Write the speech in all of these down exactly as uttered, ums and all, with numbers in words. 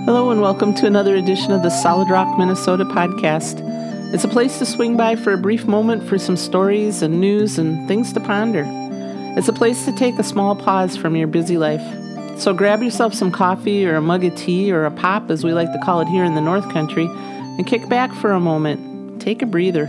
Hello and welcome to another edition of the Solid Rock, Minnesota podcast. It's a place to swing by for a brief moment for some stories and news and things to ponder. It's a place to take a small pause from your busy life. So grab yourself some coffee or a mug of tea or a pop, as we like to call it here in the North Country, and kick back for a moment. Take a breather.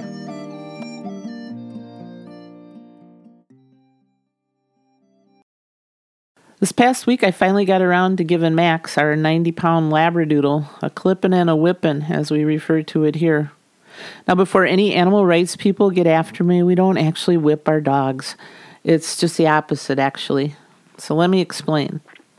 This past week, I finally got around to giving Max, our ninety-pound Labradoodle, a clippin' and a whippin', as we refer to it here. Now, before any animal rights people get after me, we don't actually whip our dogs. It's just the opposite, actually. So let me explain.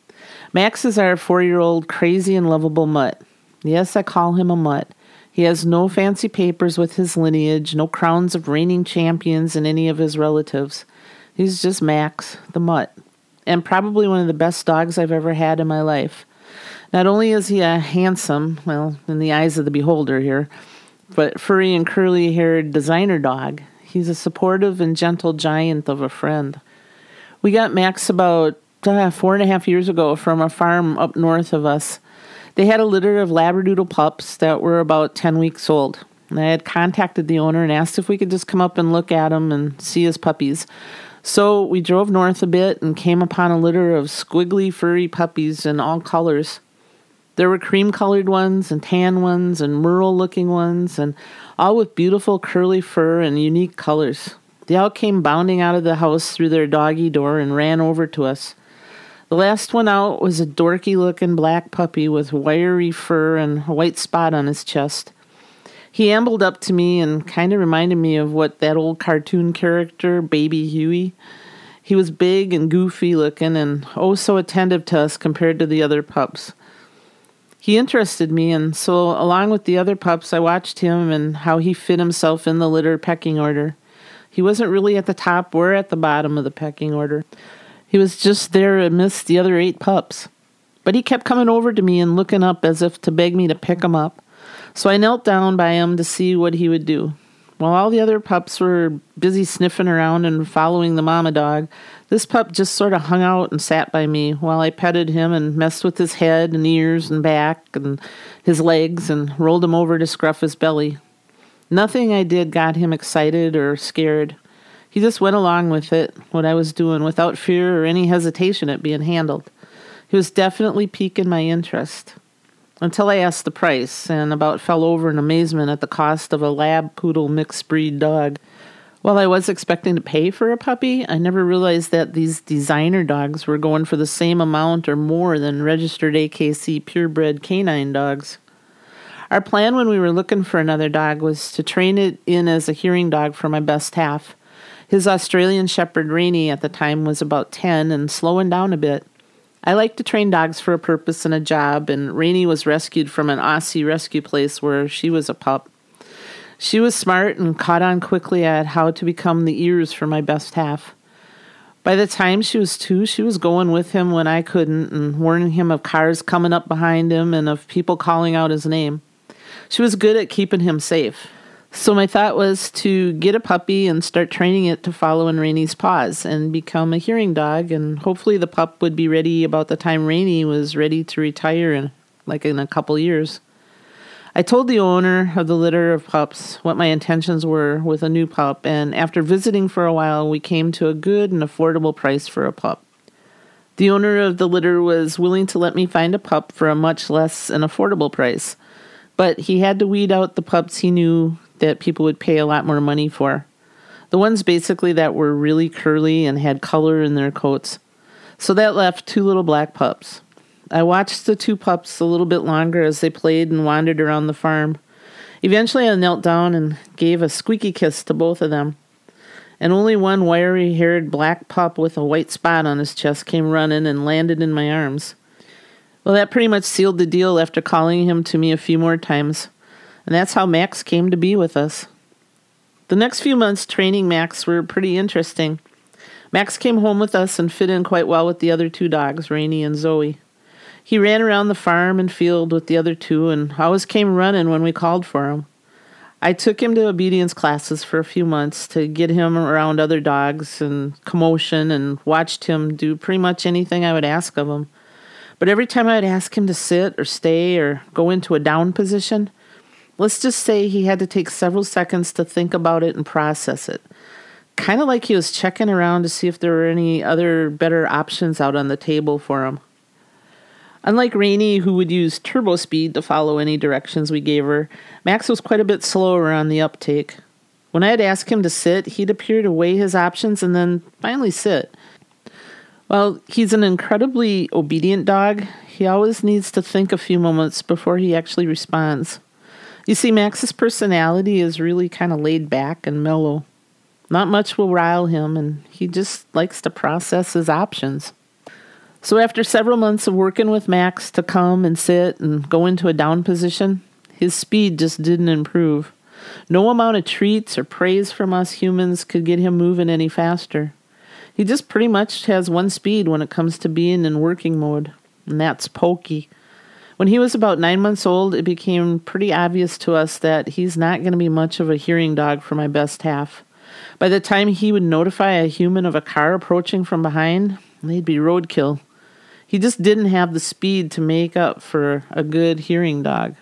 Max is our four-year-old crazy and lovable mutt. Yes, I call him a mutt. He has no fancy papers with his lineage, no crowns of reigning champions in any of his relatives. He's just Max, the mutt. And probably one of the best dogs I've ever had in my life. Not only is he a handsome, well, in the eyes of the beholder here, but furry and curly-haired designer dog, he's a supportive and gentle giant of a friend. We got Max about uh, four and a half years ago from a farm up north of us. They had a litter of Labradoodle pups that were about ten weeks old. And I had contacted the owner and asked if we could just come up and look at them and see his puppies. So we drove north a bit and came upon a litter of squiggly, furry puppies in all colors. There were cream-colored ones and tan ones and merle-looking ones, and all with beautiful curly fur and unique colors. They all came bounding out of the house through their doggy door and ran over to us. The last one out was a dorky-looking black puppy with wiry fur and a white spot on his chest. He ambled up to me and kind of reminded me of what that old cartoon character, Baby Huey. He was big and goofy looking and oh so attentive to us compared to the other pups. He interested me, and so along with the other pups, I watched him and how he fit himself in the litter pecking order. He wasn't really at the top or at the bottom of the pecking order. He was just there amidst the other eight pups. But he kept coming over to me and looking up as if to beg me to pick him up. So I knelt down by him to see what he would do. While all the other pups were busy sniffing around and following the mama dog, this pup just sort of hung out and sat by me while I petted him and messed with his head and ears and back and his legs and rolled him over to scruff his belly. Nothing I did got him excited or scared. He just went along with it, what I was doing, without fear or any hesitation at being handled. He was definitely piquing my interest. Until I asked the price, and about fell over in amazement at the cost of a lab poodle mixed breed dog. While I was expecting to pay for a puppy, I never realized that these designer dogs were going for the same amount or more than registered A K C purebred canine dogs. Our plan when we were looking for another dog was to train it in as a hearing dog for my best half. His Australian Shepherd Rainey at the time was about ten and slowing down a bit. I like to train dogs for a purpose and a job, and Rainey was rescued from an Aussie rescue place where she was a pup. She was smart and caught on quickly at how to become the ears for my best half. By the time she was two, she was going with him when I couldn't and warning him of cars coming up behind him and of people calling out his name. She was good at keeping him safe. So my thought was to get a puppy and start training it to follow in Rainey's paws and become a hearing dog, and hopefully the pup would be ready about the time Rainey was ready to retire in, like in a couple years. I told the owner of the litter of pups what my intentions were with a new pup, and after visiting for a while, we came to a good and affordable price for a pup. The owner of the litter was willing to let me find a pup for a much less and affordable price, but he had to weed out the pups he knew that people would pay a lot more money for. The ones basically that were really curly and had color in their coats. So that left two little black pups. I watched the two pups a little bit longer as they played and wandered around the farm. Eventually I knelt down and gave a squeaky kiss to both of them. And only one wiry-haired black pup with a white spot on his chest came running and landed in my arms. Well, that pretty much sealed the deal after calling him to me a few more times. And that's how Max came to be with us. The next few months training Max were pretty interesting. Max came home with us and fit in quite well with the other two dogs, Rainey and Zoe. He ran around the farm and field with the other two and always came running when we called for him. I took him to obedience classes for a few months to get him around other dogs and commotion and watched him do pretty much anything I would ask of him. But every time I'd ask him to sit or stay or go into a down position, let's just say he had to take several seconds to think about it and process it. Kind of like he was checking around to see if there were any other better options out on the table for him. Unlike Rainey, who would use turbo speed to follow any directions we gave her, Max was quite a bit slower on the uptake. When I'd ask him to sit, he'd appear to weigh his options and then finally sit. Well, he's an incredibly obedient dog. He always needs to think a few moments before he actually responds. You see, Max's personality is really kind of laid back and mellow. Not much will rile him, and he just likes to process his options. So after several months of working with Max to come and sit and go into a down position, his speed just didn't improve. No amount of treats or praise from us humans could get him moving any faster. He just pretty much has one speed when it comes to being in working mode, and that's pokey. When he was about nine months old, it became pretty obvious to us that he's not going to be much of a hearing dog for my best half. By the time he would notify a human of a car approaching from behind, they'd be roadkill. He just didn't have the speed to make up for a good hearing dog.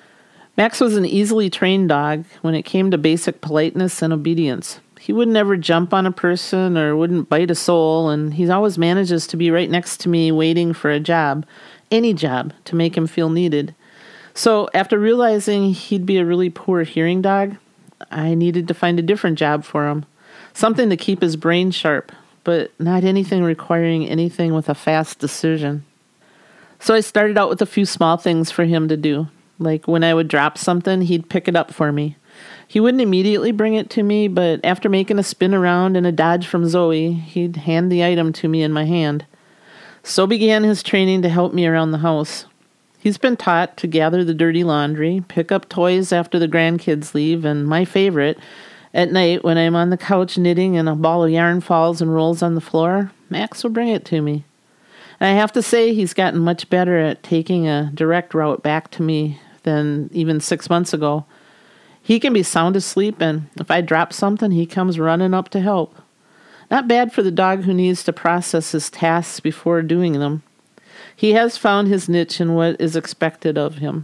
Max was an easily trained dog when it came to basic politeness and obedience. He would never jump on a person or wouldn't bite a soul, and he always manages to be right next to me waiting for a job, any job, to make him feel needed. So after realizing he'd be a really poor hearing dog, I needed to find a different job for him, something to keep his brain sharp, but not anything requiring anything with a fast decision. So I started out with a few small things for him to do. Like when I would drop something, he'd pick it up for me. He wouldn't immediately bring it to me, but after making a spin around and a dodge from Zoe, he'd hand the item to me in my hand. So began his training to help me around the house. He's been taught to gather the dirty laundry, pick up toys after the grandkids leave, and my favorite, at night when I'm on the couch knitting and a ball of yarn falls and rolls on the floor, Max will bring it to me. And I have to say he's gotten much better at taking a direct route back to me than even six months ago. He can be sound asleep, and if I drop something, he comes running up to help. Not bad for the dog who needs to process his tasks before doing them. He has found his niche in what is expected of him.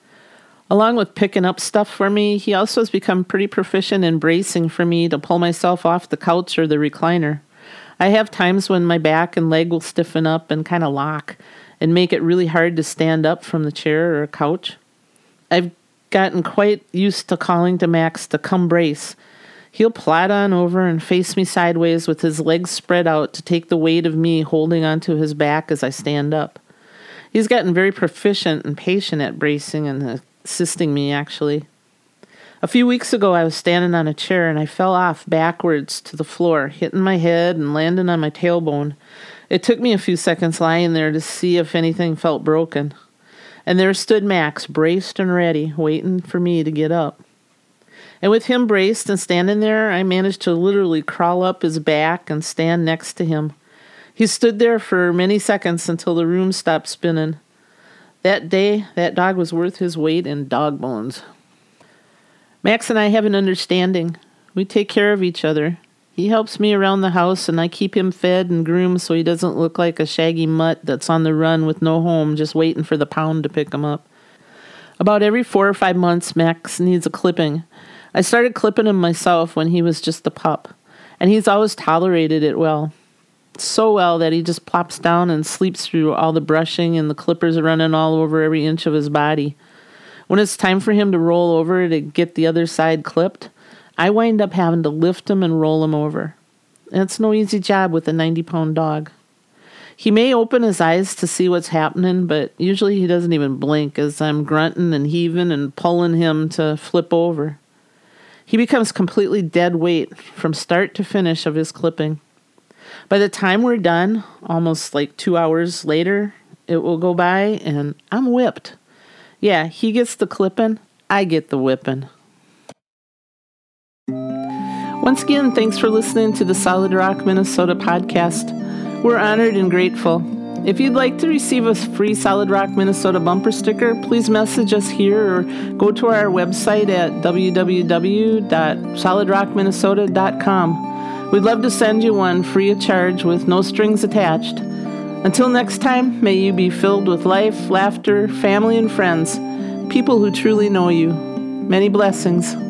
Along with picking up stuff for me, he also has become pretty proficient in bracing for me to pull myself off the couch or the recliner. I have times when my back and leg will stiffen up and kind of lock and make it really hard to stand up from the chair or couch. I've gotten quite used to calling to Max to come brace. He'll plod on over and face me sideways with his legs spread out to take the weight of me holding onto his back as I stand up. He's gotten very proficient and patient at bracing and assisting me, actually. A few weeks ago, I was standing on a chair and I fell off backwards to the floor, hitting my head and landing on my tailbone. It took me a few seconds lying there to see if anything felt broken. And there stood Max, braced and ready, waiting for me to get up. And with him braced and standing there, I managed to literally crawl up his back and stand next to him. He stood there for many seconds until the room stopped spinning. That day, that dog was worth his weight in dog bones. Max and I have an understanding. We take care of each other. He helps me around the house, and I keep him fed and groomed so he doesn't look like a shaggy mutt that's on the run with no home, just waiting for the pound to pick him up. About every four or five months, Max needs a clipping. I started clipping him myself when he was just a pup, and he's always tolerated it well. So well that he just plops down and sleeps through all the brushing, and the clippers are running all over every inch of his body. When it's time for him to roll over to get the other side clipped, I wind up having to lift him and roll him over. And it's no easy job with a ninety-pound dog. He may open his eyes to see what's happening, but usually he doesn't even blink as I'm grunting and heaving and pulling him to flip over. He becomes completely dead weight from start to finish of his clipping. By the time we're done, almost like two hours later, it will go by and I'm whipped. Yeah, he gets the clipping, I get the whipping. Once again, thanks for listening to the Solid Rock, Minnesota podcast. We're honored and grateful. If you'd like to receive a free Solid Rock, Minnesota bumper sticker, please message us here or go to our website at w w w dot solid rock minnesota dot com. We'd love to send you one free of charge with no strings attached. Until next time, may you be filled with life, laughter, family, and friends, people who truly know you. Many blessings.